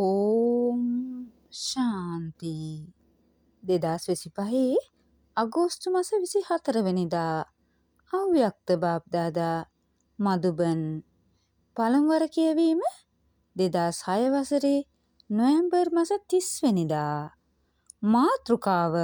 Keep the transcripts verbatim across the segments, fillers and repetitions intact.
ඕම් ශාන්ති දෙදාස් විසිපහේ අගෝස්තු මස විසි හතර වෙනිදා අව්‍යක්ත බාප්දාදා මදුබන් පළමුවර කියවීම දෙදාස් හය වසරේ නොවැම්බර් මස තිස් වෙනිදා මාතෘකාව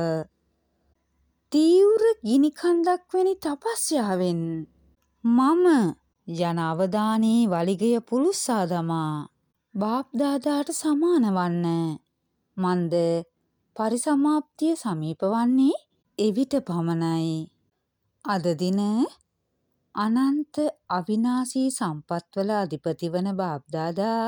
තීව්‍ර ගිනිකන්දක් වැනි තපස්යාවෙන් මම යන අවදානයේ වලිගය පුළුස්සා දමා බාප්දාදාට සමාන වන්න මන්ද පරිසමාප්තිය සමීප වන්නේ එවිට පමණයි. අද දින අනන්ත අවිනාශී සම්පත්වල අධිපති වන බාප්දාදා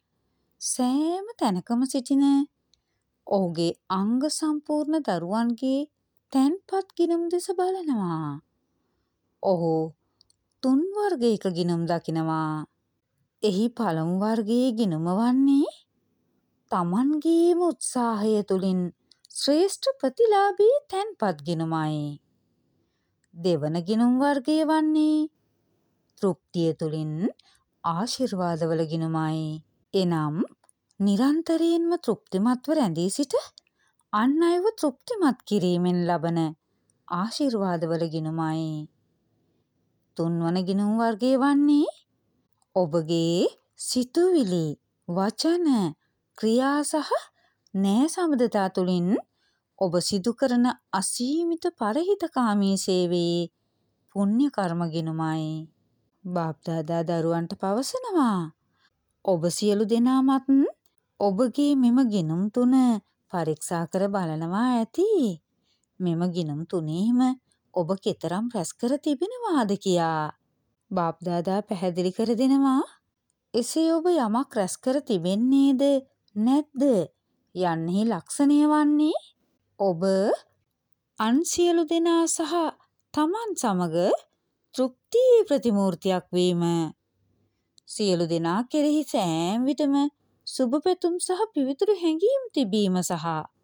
සෑම තැනකම සිටින ඔහුගේ අංග සම්පූර්ණ දරුවන්ගේ තැන්පත් ගිණුම් දෙස බලනවා. ඔහු තුන් වර්ගයක ගිණුම් දකිනවා. එහි පළමු වර්ගයේ ගිණුම වන්නේ තමන්ගේම උත්සාහය තුළින් ශ්‍රේෂ්ඨ ප්‍රතිලාභී තැන්පත් ගිණුමයි. දෙවන ගිණුම් වර්ගය වන්නේ තෘප්තිය තුළින් ආශිර්වාදවල ගිණුමයි. එනම් නිරන්තරයෙන්ම තෘප්තිමත්ව රැඳී සිට අන් අයව තෘප්තිමත් කිරීමෙන් ලබන ආශිර්වාදවල ගිණුමයි. තුන්වන ගිණුම් වර්ගය වන්නේ ඔබගේ සිතුවිලි, වචන, ක්‍රියා සහ න්‍යාය සම්බන්ධතා තුළින් ඔබ සිදු කරන අසීමිත පරහිතකාමී සේවයේ පුණ්‍ය කර්ම ගිණුමයි. බාප්දාදා දරුවන්ට පවසනවා ඔබ සියලු දෙනාමත් ඔබගේ මෙම ගිණුම් තුන පරීක්ෂා කර බලනවා ඇති. මෙම ගිණුම් තුනේම ඔබ කෙතරම් රැස් කර තිබෙනවාද කියා. බාප්දාදා පැහැදිලි කර දෙනවා එසේ ඔබ යමක් රැස් කර තිබෙන්නේද නැද්ද යන්නෙහි ලක්ෂණය වන්නේ ඔබ අන් සියලු දෙනා සහ තමන් සමග තෘප්තියේ ප්‍රතිමූර්තියක් වීම. සියලු දෙනා කෙරෙහි සෑම විටම සුබ පැතුම් සහ පිවිතුරු හැඟීම් තිබීම සහ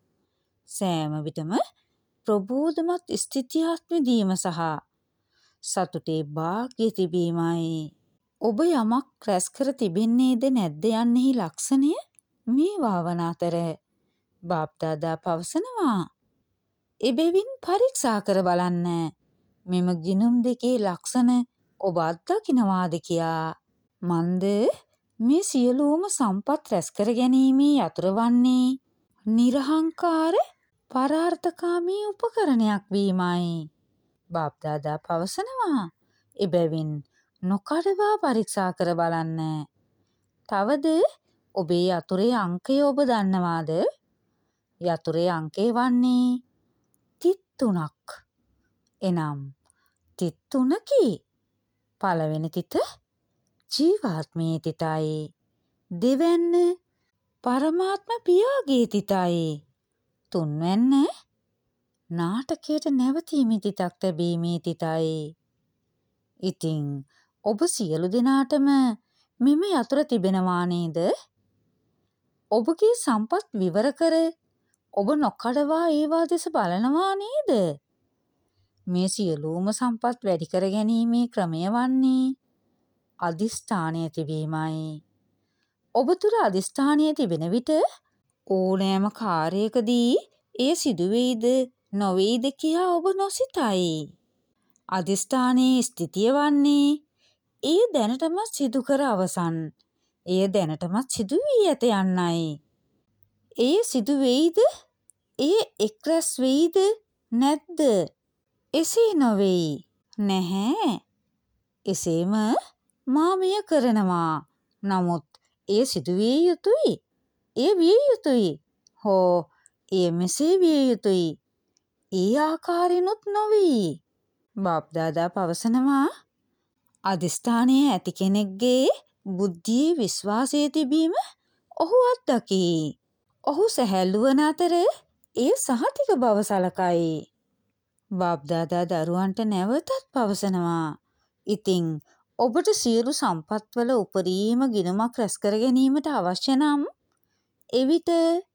සෑම විටම ප්‍රබෝධමත් ස්ථිතියක් විඳීම සහ සතුටේ භාග්‍ය තිබීමයි. ඔබ යමක් රැස් කර තිබෙන්නේද නැද්ද යන්නෙහි ලක්ෂණය මේවා වන අතර බාප්දාදා පවසනවා එබැවින් පරීක්ෂා කර බලන්න මෙම ගිණුම් දෙකේ ලක්ෂණ ඔබ අත්දකින්නවාද කියා. මන්ද මේ සියලුම සම්පත් රැස් කර ගැනීමේ යතුරු වන්නේ නිර්හංකාර පරාර්ථකාමී උපකරණයක් වීමයි. බාප්දාදා පවසනවා එබැවින් නොකඩවා පරීක්ෂා කර බලන්න. තවද ඔබේ යතුරේ අංකය ඔබ දන්නවාද? යතුරේ අංකය වන්නේ තිත් තුනක්. එනම් තිත් තුනකි. පළවෙනි තිත ජීවාත්මයේ තිතයි. දෙවැන්න පරමාත්ම පියාගේ තිතයි. තුන්වැන්න නාටකයට නැවතීමේ තිතක් තැබීමේ තිතයි. ඉතින් ඔබ සියලු දෙනාටම මෙම යතුර තිබෙනවා නේද? ඔබගේ සම්පත් විවර කර ඔබ නොකඩවා ඒවා දෙස බලනවා නේද? මේ සියලුම සම්පත් වැඩි කර ගැනීමේ ක්‍රමය වන්නේ අදිෂ්ඨානය තිබීමයි. ඔබ තුළ අදිෂ්ඨානය තිබෙන විට ඕනෑම කාර්යයකදී එය සිදුවේද නොවේද කියා ඔබ නොසිතයි. අදිෂ්ඨානයේ ස්ථිතිය වන්නේ එය දැනටමත් සිදු කර අවසන්. එය දැනටමත් සිදු වී ඇත යන්නයි. එය සිදු වෙයිද? එය එක්රැස් වෙයිද නැද්ද? එසේ නොවෙයි. නැහැ. එසේම මා මෙය කරනවා. නමුත් එය සිදු විය යුතුයි. එය විය යුතුයි. හෝ එය මෙසේ විය යුතුයි. ඒ ආකාරයෙන්ුත් නොවේ. බාප්දාදා පවසනවා අදිෂ්ඨානයේ ඇති කෙනෙක්ගේ බුද්ධියේ විශ්වාසය තිබීම ඔහු අත්දකී. ඔහු සැහැල්ලු වන අතර එය සහතික බව සලකයි. බාප්දාදා දරුවන්ට නැවතත් පවසනවා ඉතින් ඔබට සියලු සම්පත්වල උපරිම ගිණුමක් රැස් කර ගැනීමට අවශ්‍ය නම් එවිට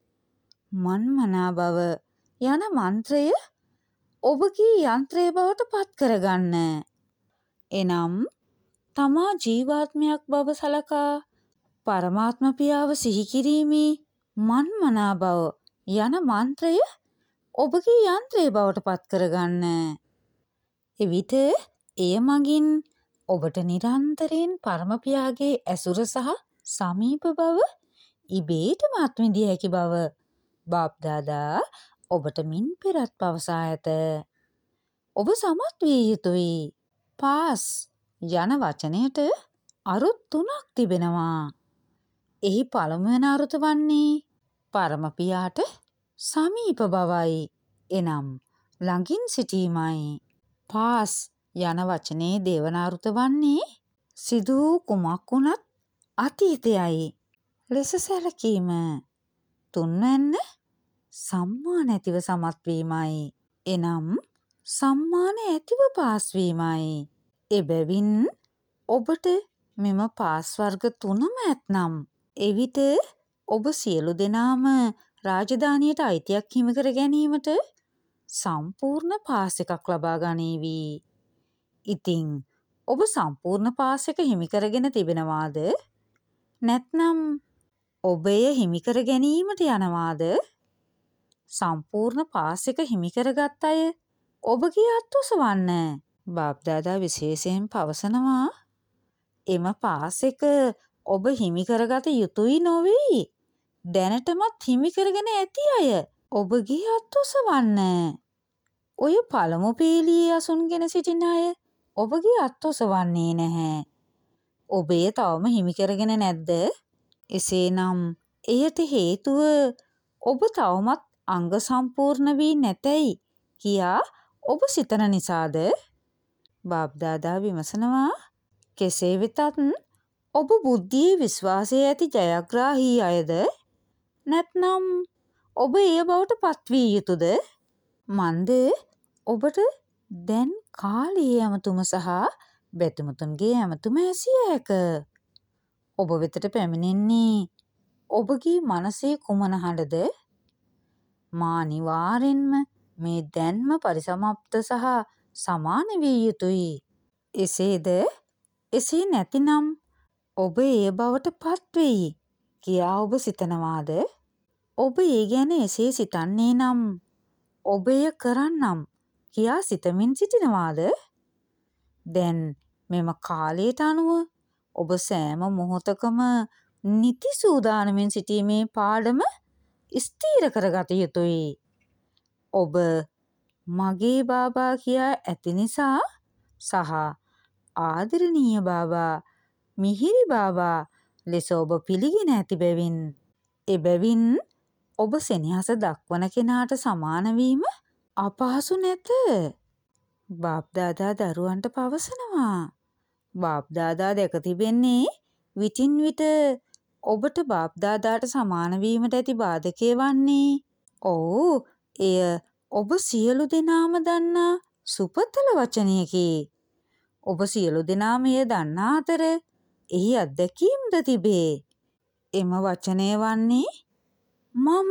මන්මනා බව යන මන්ත්‍රය ඔබගේ යන්ත්‍රය බවට පත් කරගන්න. එනම් තමා ජීවාත්මයක් බව සලකා පරමාත්ම පියාව සිහි කිරීමේ මන්මනා බව යන මන්ත්‍රය ඔබගේ යන්ත්‍රය බවට පත් කරගන්න. එවිට එය මගින් ඔබට නිරන්තරයෙන් පරම පියාගේ ඇසුර සහ සමීප බව ඉබේටම අත්විඳිය හැකි බව බාප්දාදා ඔබට මින් පෙරත් පවසා ඇත. ඔබ සමත් විය යුතුයි. පාස් යන වචනයට අරුත් තුනක් තිබෙනවා. එහි පළමුවන අරුත වන්නේ පරම පියාට සමීප බවයි. එනම් ළඟින් සිටීමයි. පාස් යන වචනේ දෙවන අරුත වන්නේ සිදු වූ කුමක් වුණත් අතීතයයි ලෙස සැලකීම. තුන්වැන්න සම්මාන ඇතිව සමත් වීමයි. එනම් සම්මාන ඇතිව පාස් වීමයි. එබැවින් ඔබට මෙම පාස් වර්ග තුනම ඇත්නම් එවිට ඔබ සියලු දෙනාම රාජධානියට අයිතියක් හිමි කර ගැනීමට සම්පූර්ණ පාස් එකක් ලබා ගනීවි. ඉතින් ඔබ සම්පූර්ණ පාස් එක හිමි කරගෙන තිබෙනවාද? නැත්නම් ඔබ එය හිමි කර ගැනීමට යනවාද? සම්පූර්ණ පාස් එක හිමි කරගත් අය ඔබගේ අත් ඔසවන්න. බාප්දාදා විශේෂයෙන් පවසනවා එම පාස් එක ඔබ හිමි කරගත යුතුයි නොවේයි. දැනටමත් හිමි කරගෙන ඇති අය ඔබගේ අත් ඔසවන්න. ඔය පළමු පේලියේ අසුන්ගෙන සිටින අය ඔබගේ අත් ඔසවන්නේ නැහැ. ඔබ එය තවම හිමි කරගෙන නැද්ද? එසේනම් එයට හේතුව ඔබ තවමත් අංග සම්පූර්ණ වී නැතැයි කියා ඔබ සිතන නිසාද? බාප්දාදා විමසනවා. කෙසේ වෙතත් ඔබ බුද්ධියේ විශ්වාසය ඇති ජයග්‍රාහී අයද? නැත්නම් ඔබ එය බවට පත්විය යුතුද? මන්ද ඔබට දැන් කාලයේ ඇමතුම සහ බැතිමතුන්ගේ ඇමතුම ඇසිය හැක. ඔබ වෙතට පැමිණෙන්නේ ඔබගේ මනසේ කුමන හඬද? මා අනිවාර්යෙන්ම මේ දැන්ම පරිසමාප්ත සහ සමාන විය යුතුයි. එසේද? එසේ නැතිනම් ඔබ ඒ බවට පත්වෙයි කියා ඔබ සිතනවාද? ඔබ ඒ ගැන එසේ සිතන්නේ නම් ඔබ එය කරන්නම් කියා සිතමින් සිටිනවාද? දැන් මෙම කාලයට අනුව ඔබ සෑම මොහොතකම නිති සූදානමින් සිටීමේ පාඩම ස්ථීර කරගත යුතුයි. ඔබ මගේ බාබා කියා ඇති නිසා සහ ආදරණීය බාබා, මිහිරි බාබා ලෙස ඔබ පිළිගෙන ඇති බැවින් එබැවින් ඔබ සෙනෙහස දක්වන කෙනාට සමාන වීම අපහසු නැත. බාප්දාදා දරුවන්ට පවසනවා. බාප්දාදා දැක තිබෙන්නේ විටින් විට ඔබට බාප්දාදාට සමාන වීමට ඇති බාධකය වන්නේ ඔව් එය ඔබ සියලු දෙනාම දන්නා සුපතල වචනයකි. ඔබ සියලු දෙනාම එය දන්නා අතර එහි අත්දැකීම්ද තිබේ. එම වචනය වන්නේ මම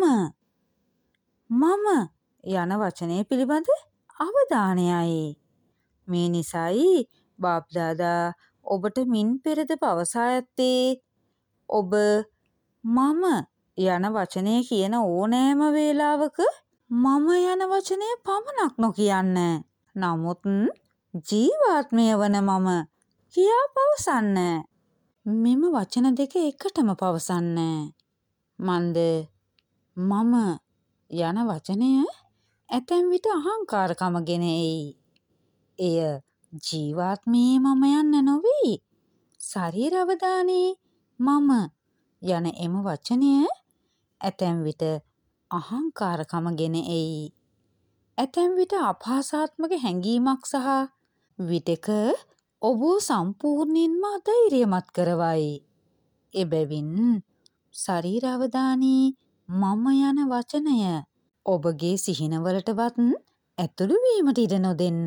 මම යන වචනය පිළිබඳ අවධානයයි. මේ නිසයි බාප්දාදා ඔබට මින් පෙරද පවසා ඇත්තේ ඔබ මම යන වචනය කියන ඕනෑම වේලාවක මම යන වචනය පමණක් නොකියන්න. නමුත් ජීවාත්මය වන මම කියා පවසන්න. මෙම වචන දෙක එකටම පවසන්න. මන්ද මම යන වචනය ඇතැම් විට අහංකාරකම ගෙන එයි. එය ජීවාත්මයේ මම යන්න නොවෙයි. ශරීර අවදානයේ මම යන එම වචනය ඇතැම් විට අහංකාරකම ගෙන එයි. ඇතැම් විට අපහාසාත්මක හැඟීමක් සහ විටක ඔබ සම්පූර්ණයෙන්ම අධෛර්යමත් කරවයි. එබැවින් ශරීර අවදානයේ මම යන වචනය ඔබගේ සිහිනවලටවත් ඇතුළු වීමට ඉඩ නොදෙන්න.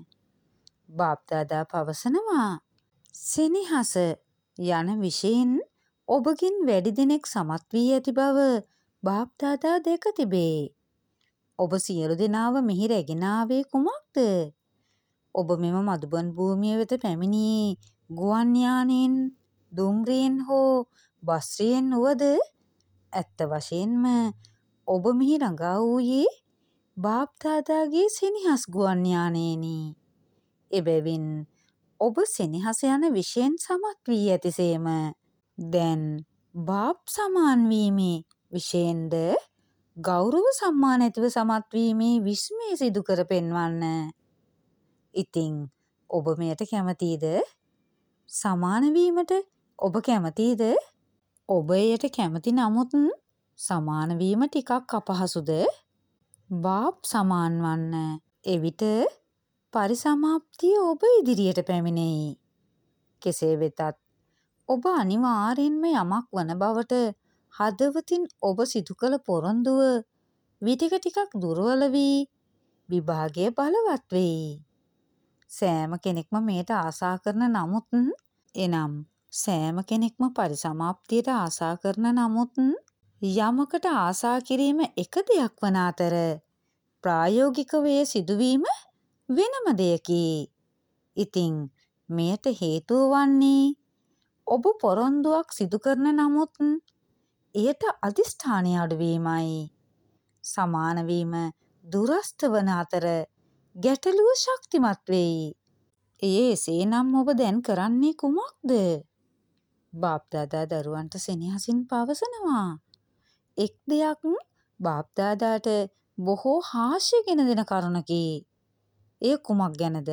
බාප්දාදා පවසනවා සෙනෙහස යන විෂයෙන් ඔබගෙන් වැඩි දෙනෙක් සමත් වී ඇති බව බාප්දාදා දැක තිබේ. ඔබ සියලු දෙනාව මෙහි රැගෙන ආවේ කුමක්ද? ඔබ මෙම මදුබන් භූමිය වෙත පැමිණියේ ගුවන් යානයෙන්, දුම්රියෙන් හෝ වස්ත්‍රයෙන් වුවද ඇත්ත වශයෙන්ම ඔබ මෙහි ළඟා වූයේ බාප්දාදාගේ සෙනෙහස් ගුවන් යානයෙනි. එබැවින් ඔබ සෙනෙහස යන විෂයෙන් සමත් වී ඇතිසේම දැන් බාප් සමාන් වීමේ විෂයෙන්ද ගෞරව සම්මාන ඇතිව සමත් වීමේ විස්මය සිදු කර පෙන්වන්න. ඉතින් ඔබ මෙයට කැමතිද? සමාන වීමට ඔබ කැමතිද? ඔබ එයට කැමති නමුත් සමාන වීම ටිකක් අපහසුද? බාප් සමාන් වන්න. එවිට පරිසමාප්තිය ඔබ ඉදිරියට පැමිණෙයි. කෙසේ වෙතත් ඔබ අනිවාර්යෙන්ම යමක් වන බවට හදවතින් ඔබ සිදු කළ පොරොන්දුව විටක ටිකක් දුර්වල වී විභාගය බලවත් වෙයි. සෑම කෙනෙක්ම මෙයට ආසා කරන නමුත් එනම් සෑම කෙනෙක්ම පරිසමාප්තියට ආසා කරන නමුත් යමකට ආසා කිරීම එක දෙයක් වන අතර ප්‍රායෝගිකව එය සිදුවීම වෙනම දෙයකි. ඉතින් මෙයට හේතුව වන්නේ ඔබ පොරොන්දුවක් සිදු කරන නමුත් එයට අදිෂ්ඨානය අඩුවීමයි. සමාන වීම දුරස්ත වන අතර ගැටලුව ශක්තිමත් වෙයි. එය එසේනම් ඔබ දැන් කරන්නේ කුමක්ද? බාප්දාදා දරුවන්ට සෙනෙහසින් පවසනවා. එක් දෙයක් බාප්දාදාට බොහෝ හාස්‍ය ගෙන දෙන කරුණකි. එය කුමක් ගැනද?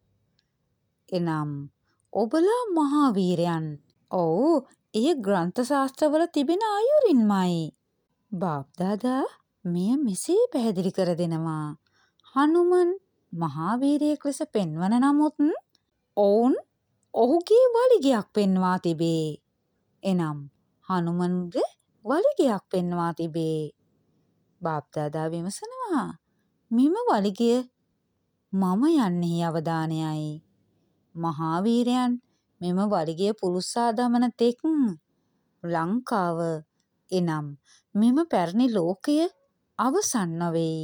එනම් ඔබලා මහා වීරයන්. ඔව්, එය ග්‍රන්ථ ශාස්ත්‍රවල තිබෙන අයුරින්මයි. බාප්දාදා මෙය මෙසේ පැහැදිලි කර දෙනවා. හනුමන් මහා වීරයෙක් ලෙස පෙන්වන නමුත් ඔවුන් ඔහුගේ වලිගයක් පෙන්වා තිබේ. එනම් හනුමන්ගේ වලිගයක් පෙන්වා තිබේ. බාප්දාදා විමසනවා, මෙම වලිගය මම යන්නේ අවධානයයි. මහා වීරයන් මෙම වලිගය පුලුස්සා දමන තෙක් ලංකාව එනම් මෙම පැරණි ලෝකය අවසන් නොවෙයි.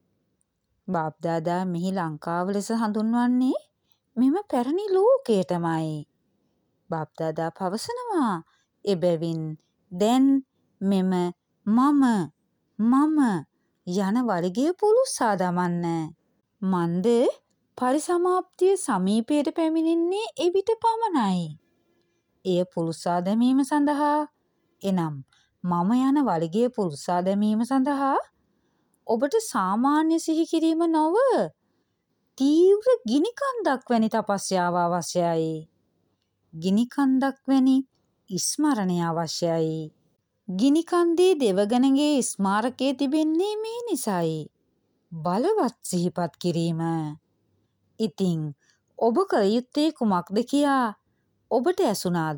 බාප්දාදා මෙහි ලංකාව ලෙස හඳුන්වන්නේ මෙම පැරණි ලෝකයටමයි. බාප්දාදා පවසනවා, එබැවින් දැන් මෙම මම මම යන වලිගය පුලුස්සා දමන්න. මන්ද පරිසමාප්තිය සමීපයට පැමිණෙන්නේ එවිට පමණයි. එය පුලුස්සා දැමීම සඳහා එනම් මම යන වලිගය පුලුස්සා දැමීම සඳහා ඔබට සාමාන්‍ය සිහි කිරීම නොව තීව්‍ර ගිනිකන්දක් වැනි තපස්යාව අවශ්‍යයි. ගිනිකන්දක් වැනි ස්මරණය අවශ්‍යයි. ගිනිකන්දේ දෙවගණගේ ස්මාරකය තිබෙන්නේ මේ නිසයි. බලවත් සිහිපත් කිරීම. ඉතින් ඔබ කළ යුත්තේ කුමක්ද කියා ඔබට ඇසුණාද?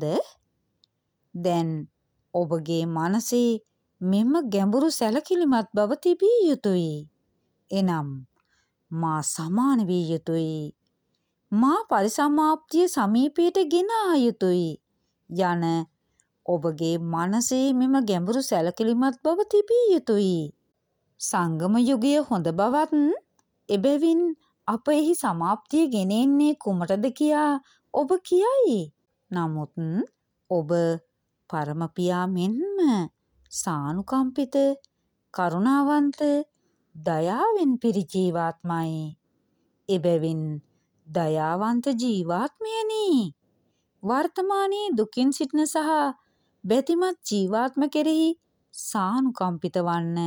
දැන් ඔබගේ මනසේ මෙම ගැඹුරු සැලකිලිමත් බව තිබිය යුතුයි. එනම් මා සමාන විය යුතුයි. මා පරිසමාප්තිය සමීපයට ගෙන ආ යුතුයි යන ඔබගේ මනසේ මෙම ගැඹුරු සැලකිලිමත් බව තිබිය යුතුයි. සංගම යුගය හොඳ බවත් එබැවින් අප එහි සමාප්තිය ගෙන එන්නේ කුමටද කියා ඔබ කියයි. නමුත් ඔබ පරමපියා මෙන්ම සානුකම්පිත, කරුණාවන්ත, දයාවෙන් පිරි ජීවාත්මයි. එබැවින් දයාවන්ත ජීවාත්මයනි, වර්තමානයේ දුකින් සිටින සහ බැතිමත් ජීවාත්ම කෙරෙහි සානුකම්පිත වන්න.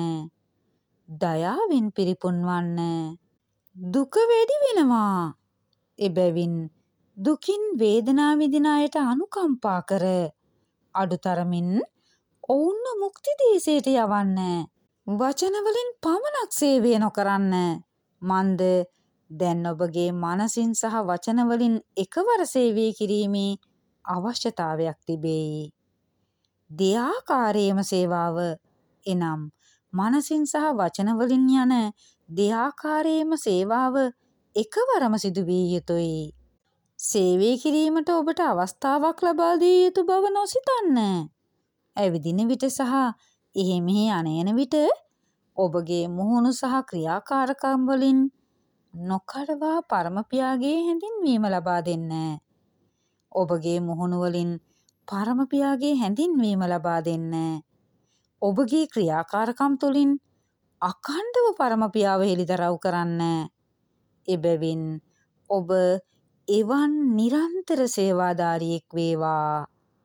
දයාවෙන් පිරිපුන් වන්න. දුක වැඩි වෙනවා. එබැවින් දුකින් වේදනා විඳින අයට අනුකම්පා කර අඩුතරමින් ඔවුන්ව මුක්ති දේශයට යවන්න. වචන වලින් පමණක් සේවය නොකරන්න. මන්ද දැන් ඔබගේ මනසින් සහ වචන වලින් එකවර සේවය කිරීමේ අවශ්‍යතාවයක් තිබේ. දෙආකාරයේම සේවාව එනම් මනසින් සහ වචන වලින් යන දෙආකාරයේම සේවාව එකවරම සිදු විය යුතුයි. සේවය කිරීමට ඔබට අවස්ථාවක් ලබා දිය යුතු බව නොසිතන්න. ඇවිදින විට සහ එහෙ මෙහෙ යන විට ඔබගේ මුහුණු සහ ක්‍රියාකාරකම් වලින් නොකඩවා පරමපියාගේ හැඳින්වීම ලබා දෙන්න. ඔබගේ මුහුණු වලින් පරමපියාගේ හැඳින්වීම ලබා දෙන්න. ඔබගේ ක්‍රියාකාරකම් තුළින් අඛණ්ඩව පරමපියාව හෙළිදරව් කරන්න. එබැවින් ඔබ එවන් නිරන්තර සේවාදාරියෙක් වේවා.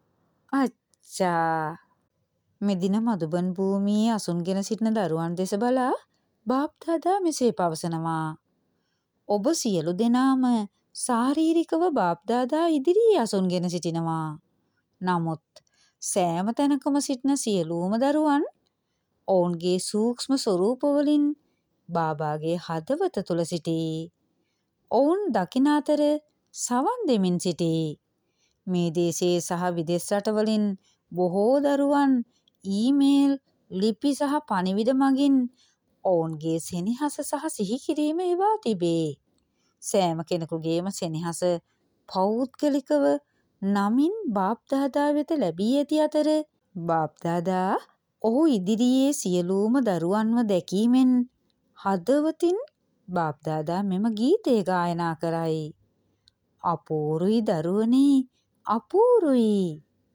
අච්චා. මෙදින මදුබන් භූමියේ අසුන්ගෙන සිටින දරුවන් දෙස බලා බාප්දාදා මෙසේ පවසනවා. ඔබ සියලු දෙනාම ශාරීරිකව බාප්දාදා ඉදිරියේ අසුන්ගෙන සිටිනවා. නමුත් සෑම තැනකම සිටින සියලුම දරුවන් ඔවුන්ගේ සූක්ෂම ස්වරූපවලින් බාබාගේ හදවත තුල සිටී. ඔවුන් දකින අතර සවන් දෙමින් සිටී. මේ දේශයේ සහ විදේශ රටවලින් බොහෝ දරුවන් ඊමේල්, ලිපි සහ පණිවිඩ මගින් ඔවුන්ගේ සෙනෙහස සහ සිහි කිරීම එවා තිබේ. සෑම කෙනෙකුගේම සෙනෙහස පෞද්ගලිකව නමින් බාප්දාදා වෙත ලැබී ඇති අතර බාප්දාදා ඔහු ඉදිරියේ සියලුම දරුවන්ව දැකීමෙන් හදවතින් බාප්දාදා මෙම ගීතය ගායනා කරයි. අපූරුයි දරුවනේ, අපූරුයි.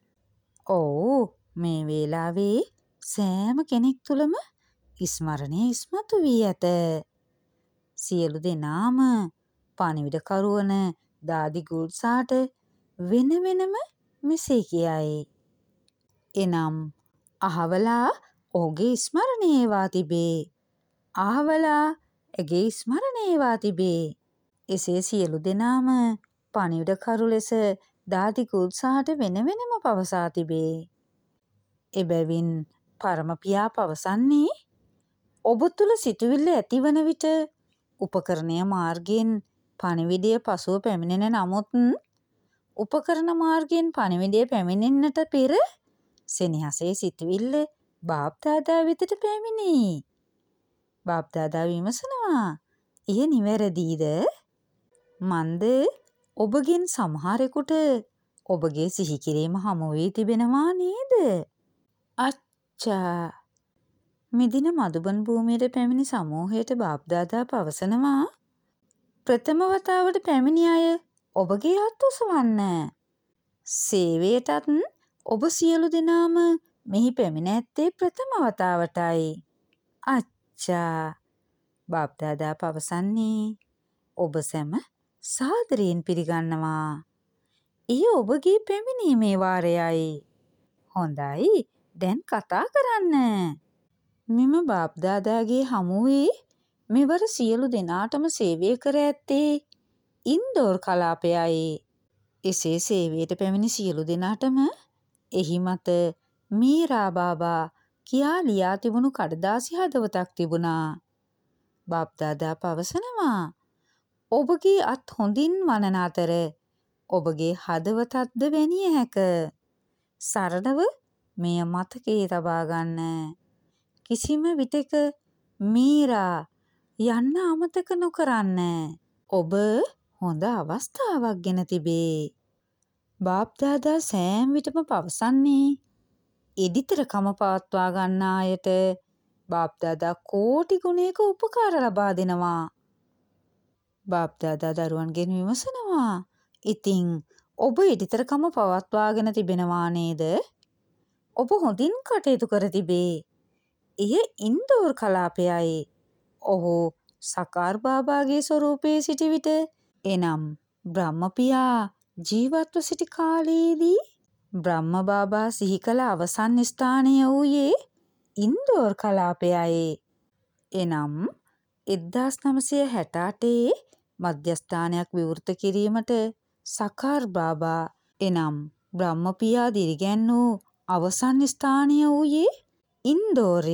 ඔව්, මේ වේලාවේ සෑම කෙනෙක් තුළම ස්මරණය ඉස්මතු වී ඇත. සියලු දෙනාම පණිවිඩකරු වන දාදි ගුල්සාට වෙන වෙනම මෙසේ කියයි. එනම් අහවලා ඔහුගේ ස්මරණය ඒවා තිබේ. අහවලා ඇගේ ස්මරණය ඒවා තිබේ. එසේ සියලු දෙනාම පණිවිඩකරු ලෙස දාදි ගුල්සාට වෙන වෙනම පවසා තිබේ. එබැවින් පරමපියා පවසන්නේ ඔබ තුළ සිතුවිල්ල ඇතිවන විට උපකරණය මාර්ගයෙන් පණිවිඩය පසුව පැමිණෙන නමුත් උපකරණ මාර්ගයෙන් පණිවිඩය පැමිණෙන්නට පෙර සෙනෙහසේ සිතුවිල්ල බාප්දාදා වෙතට පැමිණේ. බාප්දාදා විමසනවා, එය නිවැරදිද? මන්ද ඔබගෙන් සමහරෙකුට ඔබගේ සිහි කිරීම හමු වී තිබෙනවා නේද? අච්චා. මෙදින මදුබන් භූමියට පැමිණි සමූහයට බාප්දාදා පවසනවා, ප්‍රථම වතාවට පැමිණි අය ඔබගේ අත් ඔසවන්න. සේවයටත් ඔබ සියලු දෙනාම මෙහි පැමිණ ඇත්තේ ප්‍රථම වතාවටයි. අච්චා. බාප්දාදා පවසන්නේ ඔබ සැම සාදරයෙන් පිළිගන්නවා. එය ඔබගේ පැමිණීමේ වාරයයි. හොඳයි, දැන් කතා කරන්න. මෙම බාප්දාදාගේ හමුවේ මෙවර සියලු දෙනාටම සේවය කර ඇත්තේ ඉන්දෝර් කලාපයයි. එසේ සේවයට පැමිණි සියලු දෙනාටම එහි මත මීරා බාබා කියා ලියා තිබුණු කඩදාසි හදවතක් තිබුණා. බාප්දාදා පවසනවා, ඔබගේ අත් හොඳින් වනන අතර ඔබගේ හදවතක්ද වැනිය හැක. සරලව මෙය මතකයේ තබා ගන්න. කිසිම විටක මීරා යන්න අමතක නොකරන්න. ඔබ හොඳ අවස්ථාවක් ගෙන තිබේ. බාප්දාදා සෑම විටම පවසන්නේ එඩිතරකම පවත්වා ගන්න අයට බාප්දාදා කෝටි ගුණයක උපකාර ලබා දෙනවා. බාප්දාදා දරුවන්ගෙන් විමසනවා, ඉතින් ඔබ එඩිතරකම පවත්වාගෙන තිබෙනවා නේද? ඔබ හොඳින් කටයුතු කර තිබේ. එය ඉන්දෝර් කලාපයයි. ඔහු සකාර් බාබාගේ ස්වරූපයේ සිටි විට, එනම් බ්‍රහ්මපියා ජීවත්ව සිටි කාලයේදී බ්‍රහ්ම බාබා සිහි කළ අවසන් ස්ථානය වූයේ ඉන්දෝර් කලාපයයි. එනම් එක්දාස් නවසිය හැට අටේ මධ්‍යස්ථානයක් විවෘත කිරීමට සකාර් බාබා එනම් බ්‍රහ්මපියා දිරිගැන් වූ අවසන් ස්ථානය වූයේ ඉන්දෝරය.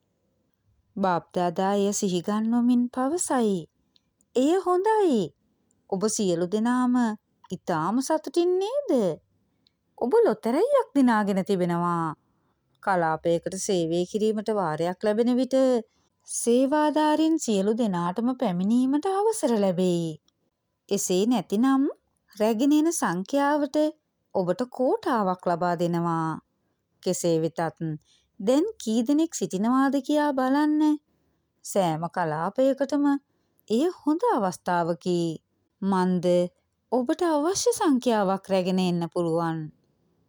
බාප්දාදා එය සිහිගන්වමින් පවසයි, එය හොඳයි. ඔබ සියලු දෙනාම ඉතාම සතුටින් නේද? ඔබ ලොතරැයියක් දිනාගෙන තිබෙනවා. කලාපයකට සේවය කිරීමට වාරයක් ලැබෙන විට සේවාදාරින් සියලු දෙනාටම පැමිණීමට අවසර ලැබෙයි. එසේ නැතිනම් රැගෙන එන සංඛ්‍යාවට ඔබට කෝටාවක් ලබා දෙනවා. කෙසේ වෙතත් දැන් කී දෙනෙක් සිටිනවාද කියා බලන්න. සෑම කලාපයකටම එය හොඳ අවස්ථාවකි. මන්ද ඔබට අවශ්‍ය සංඛ්‍යාවක් රැගෙන එන්න පුළුවන්.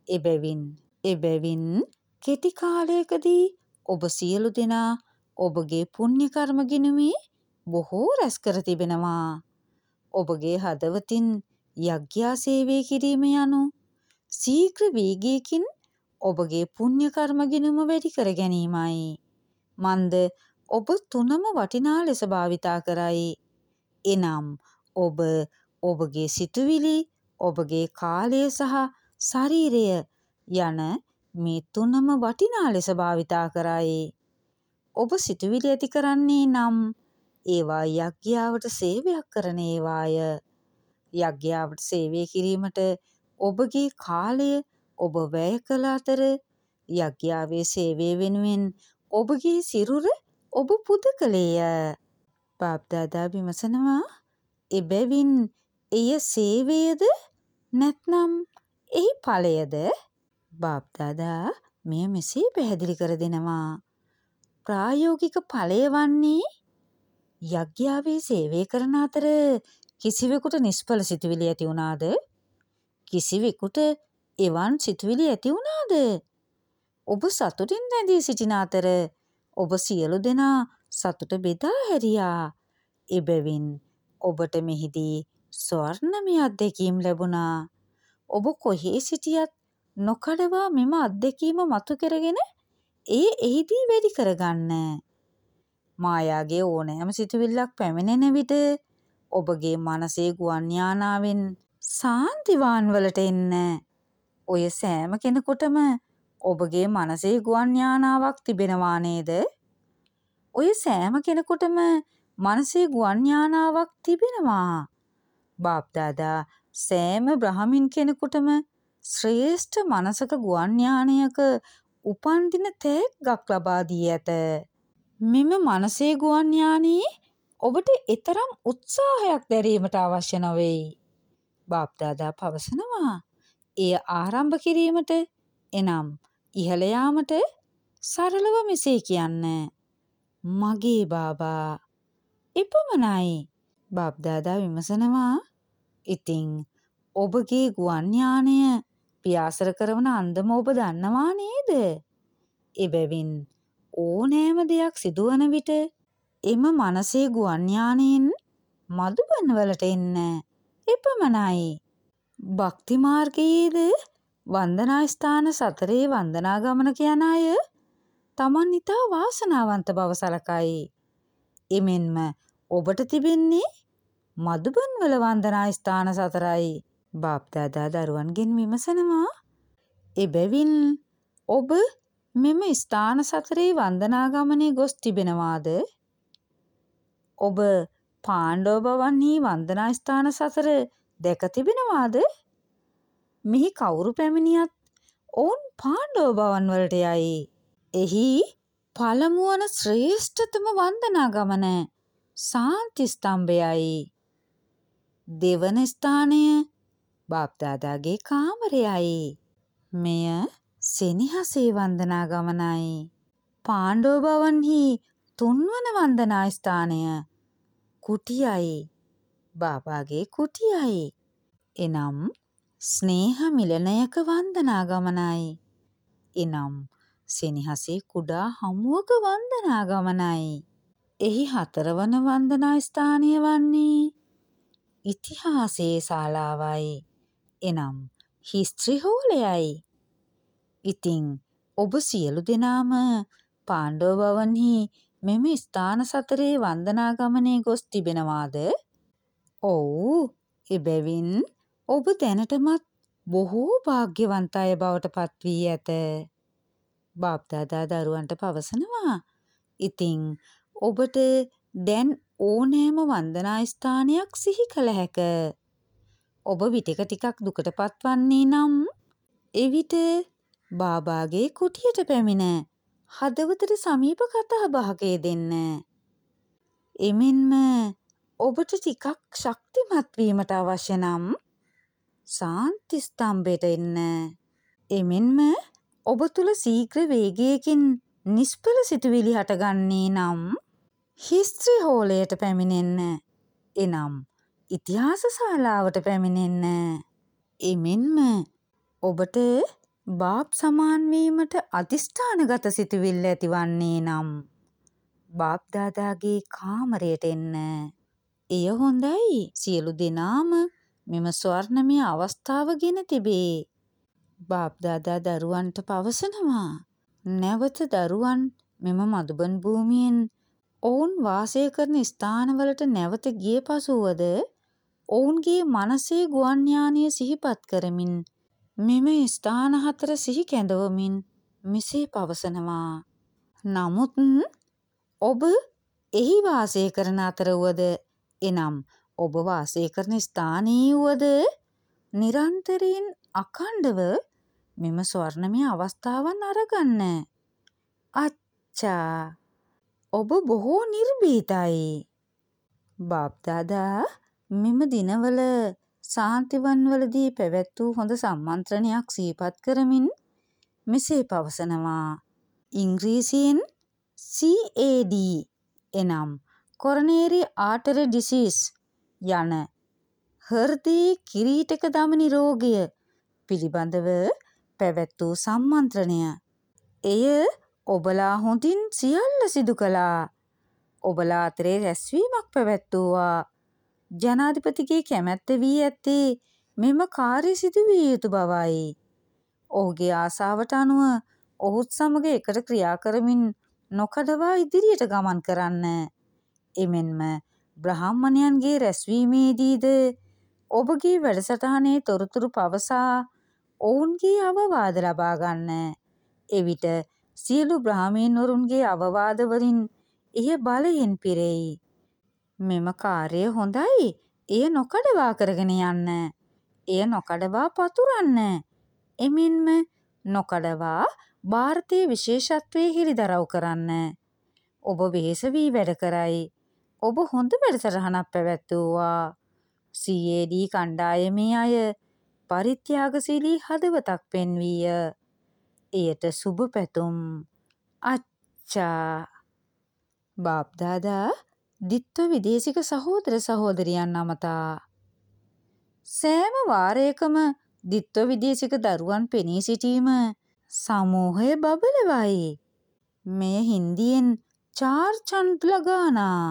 එබැවින් එබැවින් කෙටි කාලයකදී ඔබ සියලු දෙනා ඔබගේ පුණ්‍ය කර්ම ගිණුමේ බොහෝ රැස් කර තිබෙනවා. ඔබගේ හදවතින් යග්ඥා සේවය කිරීම යනු ශීඝ්‍ර වේගයකින් ඔබගේ පුණ්‍ය කර්ම ගිණුම වැඩි කර ගැනීමයි. මන්ද ඔබ තුනම වටිනා ලෙස භාවිතා කරයි. එනම් ඔබ ඔබගේ සිතුවිලි, ඔබගේ කාලය සහ ශරීරය යන මේ තුනම වටිනා ලෙස භාවිතා කරයි. ඔබ සිතුවිලි ඇති කරන්නේ නම් ඒවා යග්ඥාවට සේවයක් කරන ඒවාය. යග්ඥාවට සේවය කිරීමට ඔබගේ කාලය ඔබ වැය කළ අතර යග්ඥාවේ සේවය වෙනුවෙන් ඔබගේ සිරුර ඔබ පුද කළේය. බාප්දාදා විමසනවා, එබැවින් එය සේවයද නැත්නම් එහි ඵලයද? බාප්දාදා මෙය මෙසේ පැහැදිලි කර දෙනවා. ප්‍රායෝගික ඵලය වන්නේ යග්ඥාවේ සේවය කරන අතර කිසිවෙකුට නිෂ්ඵල සිතුවිලි ඇති වුණාද? කිසිවෙකුට එවන් සිතුවිලි ඇති වුණාද? ඔබ සතුටින් රැඳී සිටින අතර ඔබ සියලු දෙනා සතුට බෙදා හැරියා. එබැවින් ඔබට මෙහිදී ස්වර්ණමය අත්දැකීම් ලැබුණා. ඔබ කොහේ සිටියත් නොකඩවා මෙම අත්දැකීම මතු කරගෙන ඒ එහිදී වැඩි කරගන්න. මායාගේ ඕනෑම සිතුවිල්ලක් පැමිණෙන විට ඔබගේ මනසේ ගුවන් යානාවෙන් සාන්තිවාන් වලට එන්න. ඔය සෑම කෙනෙකුටම ඔබගේ මනසේ ගුවන් යානාවක් තිබෙනවා නේද? ඔය සෑම කෙනෙකුටම මනසේ ගුවන් යානාවක් තිබෙනවා. බාප්දාදා සෑම බ්‍රහමින් කෙනෙකුටම ශ්‍රේෂ්ඨ මනසක ගුවන් යානයක උපන්දින තෑග්ගක් ලබා දී ඇත. මෙම මනසේ ගුවන් යානයේ ඔබට එතරම් උත්සාහයක් දැරීමට අවශ්‍ය නොවේයි. බාප්දාදා පවසනවා, එය ආරම්භ කිරීමට එනම් ඉහළ යාමට සරලව මෙසේ කියන්න. මගේ බාබා. එපමණයි. බාප්දාදා විමසනවා, ඉතින් ඔබගේ ගුවන් යානය පියාසර කරන අන්දම ඔබ දන්නවා නේද? එබැවින් ඕනෑම දෙයක් සිදුවන විට එම මනසේ ගුවන් යානයෙන් මధుබන් වලට එන්න. එපමණයි. භක්ති මාර්ගයේද වන්දනා ස්ථාන සතරේ වන්දනා ගමනක යන අය තමන් ඉතා වාසනාවන්ත බව සලකයි. එමෙන්ම ඔබට තිබෙන්නේ මధుබන් වල වන්දනා ස්ථාන සතරයි. බාප්දාදා දරුවන්ගෙන් විමසනවා, එබැවින් ඔබ මෙම ස්ථාන සතරේ වන්දනා ගමනේ ගොස් තිබෙනවාද? ඔබ පාණ්ඩව භවන්හි වන්දනා ස්ථාන සතර දැක තිබෙනවාද? මෙහි කවුරු පැමිණියත් ඔවුන් පාණ්ඩව භවන් වලට යයි. එහි පළමු වන ශ්‍රේෂ්ඨතම වන්දනා ගමන සාන්ති ස්තම්භයයි. දෙවන ස්ථානය බාප්දාදාගේ කාමරයයි. මෙය සෙනෙහසේ වන්දනා ගමනයි. පාණ්ඩව භවන්හි තුන්වන වන්දනා ස්ථානය කුටියයි. බාබාගේ කුටියයි. එනම් ස්නේහ මිලනයක වන්දනා ගමනයි. එනම් සෙනෙහසේ කුඩා හමුවක වන්දනා ගමනයි. එහි හතරවන වන්දනා ස්ථානය වන්නේ ඉතිහාසයේ ශාලාවයි. එනම් හිස්ත්‍රි හෝලයයි. ඉතින් ඔබ සියලු දෙනාම පාණ්ඩව භවන්හි මෙම ස්ථාන සතරේ වන්දනා ගමනේ ගොස් තිබෙනවාද? ඔව්. එබැවින් ඔබ දැනටමත් බොහෝ භාග්‍යවන්ත අය බවට පත් වී ඇත. බාප්දාදා දරුවන්ට පවසනවා, ඉතින් ඔබට දැන් ඕනෑම වන්දනා ස්ථානයක් සිහි කළ හැක. ඔබ විටක ටිකක් දුකට පත්වන්නේ නම් එවිට බාබාගේ කුටියට පැමිණ හදවතට සමීප කතා බහකේ දෙන්න. එමෙන්ම ඔබට ටිකක් ශක්තිමත් වීමට අවශ්‍ය නම් සාන්ති ස්තම්භයට එන්න. එමෙන්ම ඔබ තුල ශීඝ්‍ර වේගයකින් නිෂ්ඵල සිතුවිලි හටගන්නේ නම් හිස්ත්‍රි හෝලයට පැමිණෙන්න. එනම් ඉතිහාස ශාලාවට පැමිණෙන්න. එමෙන්ම ඔබට බාප් සමාන්වීමට අධිෂ්ඨානගත සිතුවිල්ල ඇතිවන්නේ නම් බාප් දාදාගේ කාමරයට එන්න. එය හොඳයි. සියලු දෙනාම මෙම ස්වර්ණමය අවස්ථාව ගෙන තිබේ. බාප් දාදා දරුවන්ට පවසනවා. නැවත දරුවන් මෙම මදුබන් භූමියෙන් ඔවුන් වාසය කරන ස්ථානවලට නැවත ගිය පසුවද ඔවුන්ගේ මනසේ ගුවන් යානය සිහිපත් කරමින් මෙම ස්ථාන හතර සිහි කැඳවමින් මෙසේ පවසනවා. නමුත් ඔබ එහි වාසය කරන අතර වුවද එනම් ඔබ වාසය කරන ස්ථානයේ වුවද නිරන්තරයෙන් අඛණ්ඩව මෙම ස්වර්ණමය අවස්ථාවන් අරගන්න. අච්චා ඔබ බොහෝ නිර්භීතයි. බාප් දාදා මෙම දිනවල සාන්තිවන්වලදී පැවැත් වූ හොඳ සම්මන්ත්‍රණයක් සිහිපත් කරමින් මෙසේ පවසනවා. ඉංග්‍රීසියෙන් සී ඒ ඩී එනම් කොරනේරි ආටරි ඩිසීස් යන හෘදයේ කිරීටක දමනි රෝගය පිළිබඳව පැවැත් වූ සම්මන්ත්‍රණය. එය ඔබලා හොඳින් සියල්ල සිදු කළා. ඔබලා අතරේ රැස්වීමක් පැවැත්වුවා. ජනාධිපතිගේ කැමැත්ත වී ඇත්තේ මෙම කාර්ය සිදු විය යුතු බවයි. ඔහුගේ ආසාවට අනුව ඔහුත් සමග එකට ක්‍රියා කරමින් නොකඩවා ඉදිරියට ගමන් කරන්න. එමෙන්ම බ්‍රාහ්මණයන්ගේ රැස්වීමේදීද ඔබගේ වැඩසටහනේ තොරතුරු පවසා ඔවුන්ගේ අවවාද ලබා ගන්න. එවිට සියලු බ්‍රාහ්මීන්වරුන්ගේ අවවාද වලින් එය බලයෙන් පිරෙයි. මෙම කාර්යය හොඳයි. එය නොකඩවා කරගෙන යන්න. එය නොකඩවා පතුරන්න. එමෙන්ම නොකඩවා ಭಾರತයේ විශේෂත්වයේ හිරිදරව් කරන්න. ඔබ වෙහෙස වී වැඩ කරයි. ඔබ හොඳ වැඩසටහනක් පැවැත්වුවා. සී ඒ ඩී කණ්ඩායමේ අය පරිත්‍යාගශීලී හදවතක් පෙන්වීය. එයට සුබ පැතුම්. අච්චා බාප් දාදා දිත්ව විදේශික සහෝදර සහෝදරියන් අමතා සෑම වාරයකම දිත්ව විදේශික දරුවන් පෙනී සිටීම සමූහය බබලවයි. මෙය හින්දියෙන් චාර් චන්ද් ලගානා.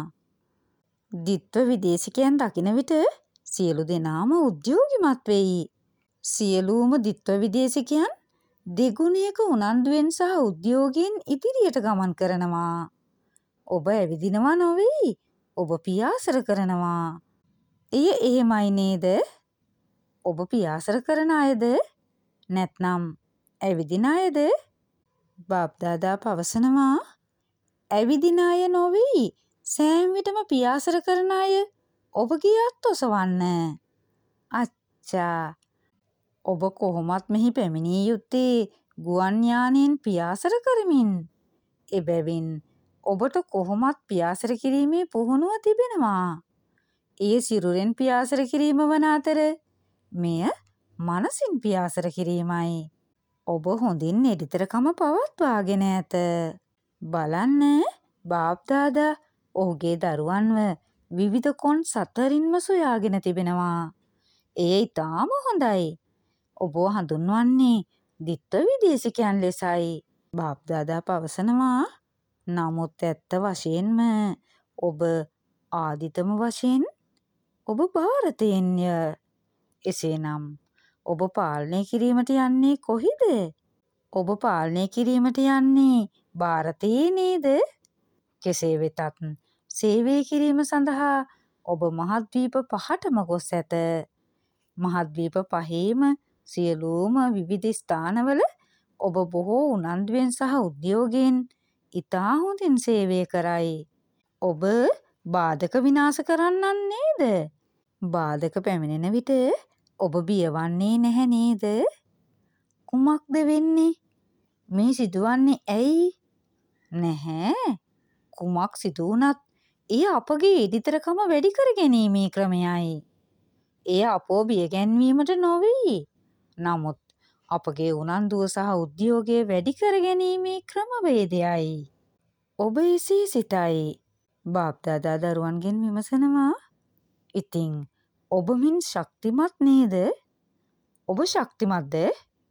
දිත්ව විදේශිකයන් දකින විට සියලු දෙනාම උද්‍යෝගිමත් වෙයි. සියලුම දිත්ව විදේශිකයන් දෙගුණයක උනන්දුවෙන් සහ උද්‍යෝගයෙන් ඉදිරියට ගමන් කරනවා. ඔබ ඇවිදිනවා නොවෙයි. ඔබ පියාසර කරනවා. එය එහෙමයි නේද? ඔබ පියාසර කරන අයද? නැත්නම් ඇවිදින අයද? බාප් දාදා පවසනවා. ඇවිදින අය නොවෙයි. සෑම විටම පියාසර කරන අය ඔබගේ අත් ඔසවන්න. අච්චා ඔබ කොහොමත් මෙහි පැමිණිය යුත්තේ ගුවන් යානයෙන් පියාසර කරමින්. එබැවින් ඔබට කොහොමත් පියාසර කිරීමේ පුහුණුව තිබෙනවා. ඒ සිරුරෙන් පියාසර කිරීම වන අතර මෙය මනසින් පියාසර කිරීමයි. ඔබ හොඳින් එඩිතරකම පවත්වාගෙන ඇත. බලන්න බාප් දාදා ඔහුගේ දරුවන්ව විවිධ කොන් සතරින්ම සොයාගෙන තිබෙනවා. එය ඉතාම හොඳයි. ඔබ හඳුන්වන්නේ දිත්ව විදේශිකයන් ලෙසයි. බාප් දාදා පවසනවා. නමුත් ඇත්ත වශයෙන්ම ඔබ ආදිතම වශයෙන් ඔබ ಭಾರತයෙන්ය. එසේනම් ඔබ පාලනය කිරීමට යන්නේ කොහිද? ඔබ පාලනය කිරීමට යන්නේ ಭಾರತයේ නේද? කෙසේ වෙතත් සේවය කිරීම සඳහා ඔබ මහද්වීප පහටම ගොස් ඇත. මහද්වීප පහේම සියලුම විවිධ ස්ථානවල ඔබ බොහෝ උනන්දුවෙන් සහ උද්‍යෝගයෙන් ඉතා හොඳින් සේවය කරයි. ඔබ බාධක විනාශ කරන්නන් නේද? බාධක පැමිණෙන විට ඔබ බියවන්නේ නැහැ නේද? කුමක්ද වෙන්නේ? මේ සිදුවන්නේ ඇයි? නැහැ. කුමක් සිදු වුණත් එය අපගේ ඉදිතරකම වැඩි කර ගැනීමේ ක්‍රමයයි. එය අපෝ බිය ගැන්වීමට නොවෙයි. නමුත් අපගේ උනන්දුව සහ උද්‍යෝගය වැඩි කර ගැනීමේ ක්‍රමවේදයයි. ඔබ එසේ සිතයි. බාප් දාදා දරුවන්ගෙන් විමසනවා. ඉතින් ඔබ මින් ශක්තිමත් නේද? ඔබ ශක්තිමත්ද?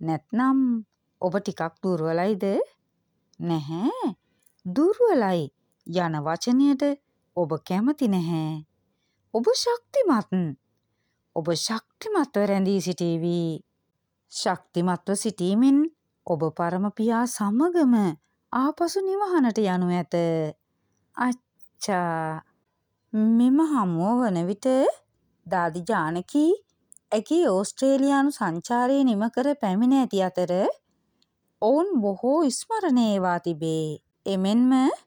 නැත්නම් ඔබ ටිකක් දුර්වලයිද? නැහැ. දුර්වලයි යන වචනයට ඔබ කැමති නැහැ. ඔබ ශක්තිමත්. ඔබ ශක්තිමත්ව රැඳී සිටීවි. ශක්තිමත්ව සිටීමෙන් ඔබ පරම පියා සමගම ආපසු නිවහනට යනු ඇත. අච්චා. මෙම හමුව වන විට දාදි ජානකී ඇගේ ඕස්ට්‍රේලියානු සංචාරය නිම කර පැමිණ ඇති අතර ඔවුන් බොහෝ ස්මරණ ඒවා තිබේ. එමෙන්ම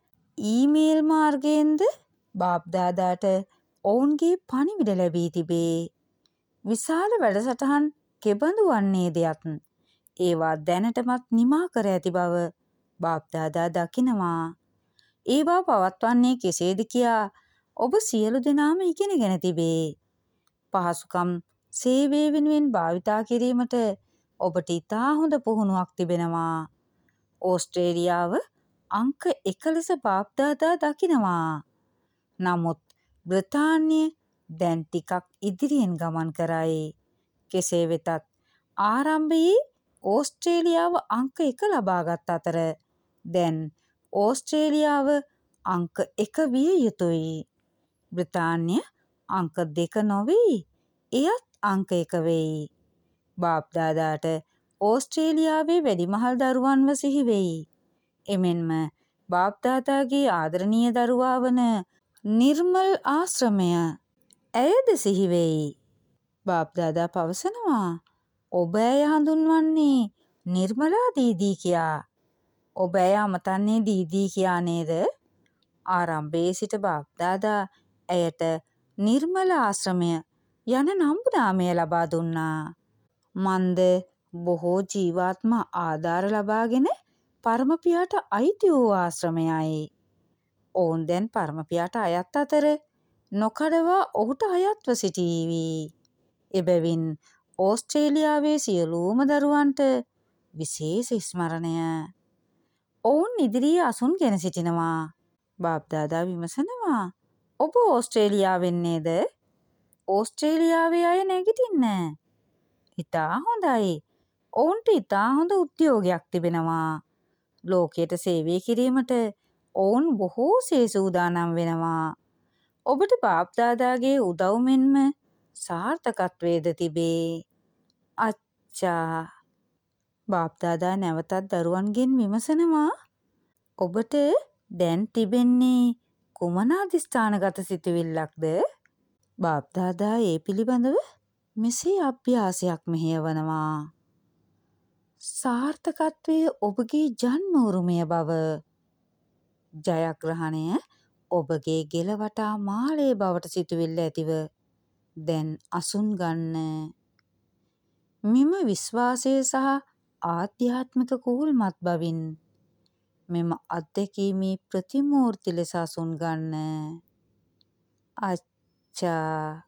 ඊමේල් මාර්ගයෙන්ද බාප්දාදාට ඔවුන්ගේ පණිවිඩ ලැබී තිබේ. විශාල වැඩසටහන් කෙබඳු වන්නේද යත් ඒවා දැනටමත් නිමා කර ඇති බව බාප්දාදා දකිනවා. ඒවා පවත්වන්නේ කෙසේද කියා ඔබ සියලු දෙනාම ඉගෙනගෙන තිබේ. පහසුකම් සේවය වෙනුවෙන් භාවිතා කිරීමට ඔබට ඉතා හොඳ පුහුණුවක් තිබෙනවා. ඕස්ට්‍රේලියාව අංක එක ලෙස බාප්දාදා දකිනවා. නමුත් බ්‍රතාන්‍ය දැන් ටිකක් ඉදිරියෙන් ගමන් කරයි. කෙසේ වෙතත් ආරම්භයේ ඕස්ට්‍රේලියාව අංක එක ලබාගත් අතර දැන් ඕස්ට්‍රේලියාව අංක එක විය යුතුයි. බ්‍රතාන්‍ය අංක දෙක නොවෙයි. එයත් අංක එක වෙයි. බාප්දාදාට ඕස්ට්‍රේලියාවේ වැඩිමහල් දරුවන්ව සිහි වෙයි. එමෙන්ම බාප්දාදාගේ ආදරණීය දරුවා වන නිර්මල් ආශ්‍රමය ඇයද සිහි වෙයි. බාප්දාදා පවසනවා ඔබ ඇය හඳුන්වන්නේ නිර්මලා දීදී කියා. ඔබ ඇය අමතන්නේ දීදී කියා නේද? ආරම්භයේ සිට බාප්දාදා ඇයට නිර්මල ආශ්‍රමය යන නම්බුනාමය ලබා දුන්නා. මන්ද බොහෝ ජීවාත්ම ආධාර ලබාගෙන පරමපියාට අයිති වූ ආශ්‍රමයයි. ඔවුන් දැන් පරමපියාට අයත් අතර නොකඩවා ඔහුට අයත්ව සිටීවි. එබැවින් ඕස්ට්‍රේලියාවේ සියලූම දරුවන්ට විශේෂ ස්මරණය. ඔවුන් ඉදිරියේ අසුන් ගෙන සිටිනවා. බාප්දාදා විමසනවා ඔබ ඕස්ට්‍රේලියාවෙන් නේද? ඕස්ට්‍රේලියාවේ අය නැගිටින්න. ඉතා හොඳයි. ඔවුන්ට ඉතා හොඳ උද්‍යෝගයක් තිබෙනවා. ලෝකයට සේවය කිරීමට ඔවුන් බොහෝසේ සූදානම් වෙනවා. ඔබට බාප්දාදාගේ උදව් මෙන්ම සාර්ථකත්වයේද තිබේ. අච්චා. බාප්දාදා නැවතත් දරුවන්ගෙන් විමසනවා ඔබට දැන් තිබෙන්නේ කුමන අධිෂ්ඨානගත සිතුවිල්ලක්ද? බාප්දාදා ඒ පිළිබඳව මෙසේ අභ්‍යාසයක් මෙහෙයවනවා. සාර්ථකත්වය ඔබගේ ජන්ම උරුමය බව. ජයග්‍රහණය ඔබගේ ගෙල වටා මාලය බවට සිතුවිල්ල ඇතිව දැන් අසුන් ගන්න. මෙම විශ්වාසය සහ ආධ්‍යාත්මික කුහුල්මත් බවින් මෙම අත්දැකීමේ ප්‍රතිමූර්ති ලෙස අසුන් ගන්න. අච්චා.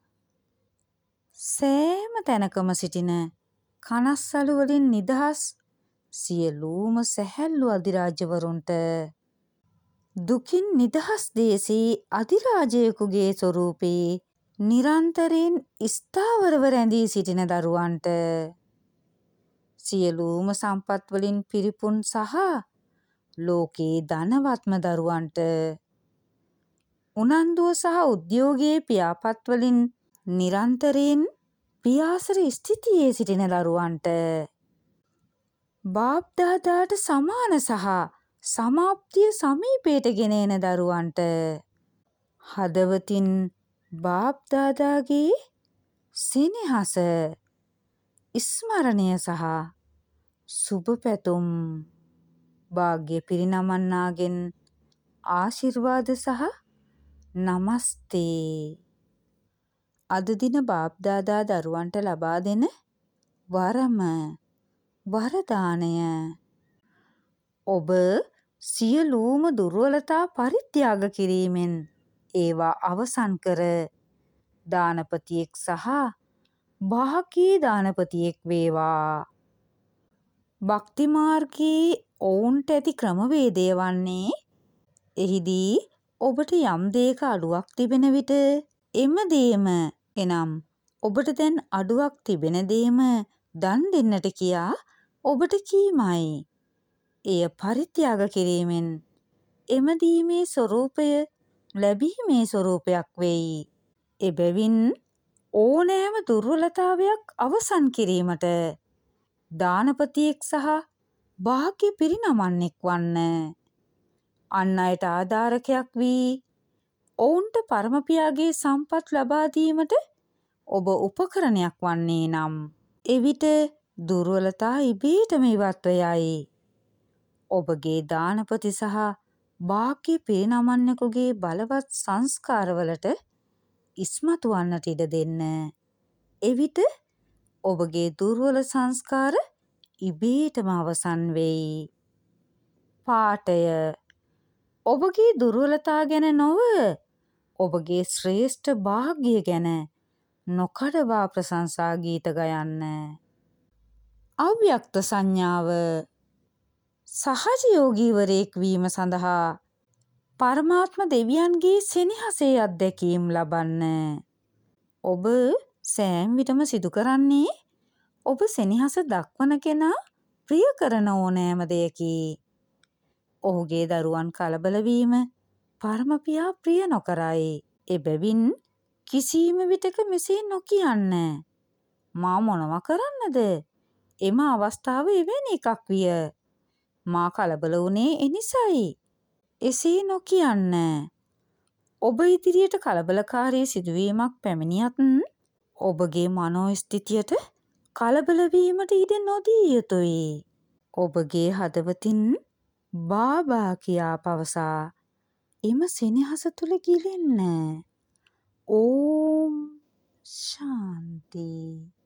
සෑම තැනකම සිටින කනස්සලු වලින් නිදහස් සියලූම සැහැල්ලු අධිරාජ්‍යවරුන්ට දුකින් නිදහස් දේශී අධිරාජයෙකුගේ ස්වරූපයේ නිරන්තරයෙන් ස්ථාවරව රැඳී සිටින දරුවන්ට සියලූම සම්පත් වලින් පිරිපුන් සහ ලෝකේ ධනවත්ම දරුවන්ට උනන්දුව සහ උද්‍යෝගයේ පියාපත් වලින් නිරන්තරයෙන් පියාසර ස්ථිතියේ සිටින දරුවන්ට බාප්දාදාට සමාන සහ සමාප්තිය සමීපයට ගෙන එන දරුවන්ට හදවතින් බාප්දාදාගේ සෙනෙහස ස්මරණය සහ සුබ පැතුම් භාග්‍ය පිරිනමන්නාගෙන් ආශිර්වාද සහ නමස්තේ. අද දින බාප්දාදා දරුවන්ට ලබා දෙන වරම වරදානය. ඔබ සියලූම දුර්වලතා පරිත්‍යාග කිරීමෙන් ඒවා අවසන් කර දානපතියෙක් සහ භාගී දානපතියෙක් වේවා. භක්ති මාර්ගයේ ඔවුන්ට ඇති ක්‍රමවේදය වන්නේ එහිදී ඔබට යම් දෙයක අඩුවක් තිබෙන විට එම දේම එනම් ඔබට දැන් අඩුවක් තිබෙන දේම දන් දෙන්නට කියා ඔබට කීමයි. එය පරිත්‍යාග කිරීමෙන් එම දීමේ ස්වરૂපය ලැබීමේ ස්වરૂපයක් වෙයි. එබැවින් ඕනෑම දුර්වලතාවයක් අවසන් කිරීමට දානපතියෙක් සහ භාග්‍ය පිරිනමන්නෙක් වන්න. අන් අයට ආධාරකයක් වී ඔවුන්ට පරමපියාගේ සම්පත් ලබා දීමට ඔබ උපකරණයක් වන්නේ නම් එවිට දුර්වලතා ඉබේටම ඉවත්ව යයි. ඔබගේ දානපති සහ භාග්‍ය පිරිනමන්නෙකුගේ බලවත් සංස්කාරවලට ඉස්මතු වන්නට ඉඩ දෙන්න. එවිට ඔබගේ දුර්වල සංස්කාර ඉබේටම අවසන් වෙයි. පාඨය ඔබගේ දුර්වලතා ගැන නොව ඔබගේ ශ්‍රේෂ්ඨ භාග්‍ය ගැන නොකඩවා ප්‍රශංසා ගීත ගයන්න. අව්‍යක්ත සංඥාව සහජයෝගීවරයෙක් වීම සඳහා පරමාත්ම දෙවියන්ගේ සෙනෙහසේ අත්දැකීම් ලබන්න. ඔබ සෑම විටම සිදු කරන්නේ ඔබ සෙනෙහස දක්වන කෙනා ප්‍රිය කරන ඕනෑම දෙයකි. ඔහුගේ දරුවන් කලබල වීම පරමපියා ප්‍රිය නොකරයි. එබැවින් කිසිම විටක මෙසේ නොකියන්න. මා මොනවා කරන්නද? එම අවස්ථාව එවැනි එකක් විය. මා කලබල වුණේ එනිසයි. එසේ නොකියන්න. ඔබ ඉදිරියට කලබලකාරී සිදුවීමක් පැමිණියත් ඔබගේ මනෝස්ථිතියට කලබල වීමට ඉඩ නොදිය යුතුයි. ඔබගේ හදවතින් බාබා කියා පවසා එම සෙනෙහස තුල ගිලෙන්න. ඕම් ශාන්ති.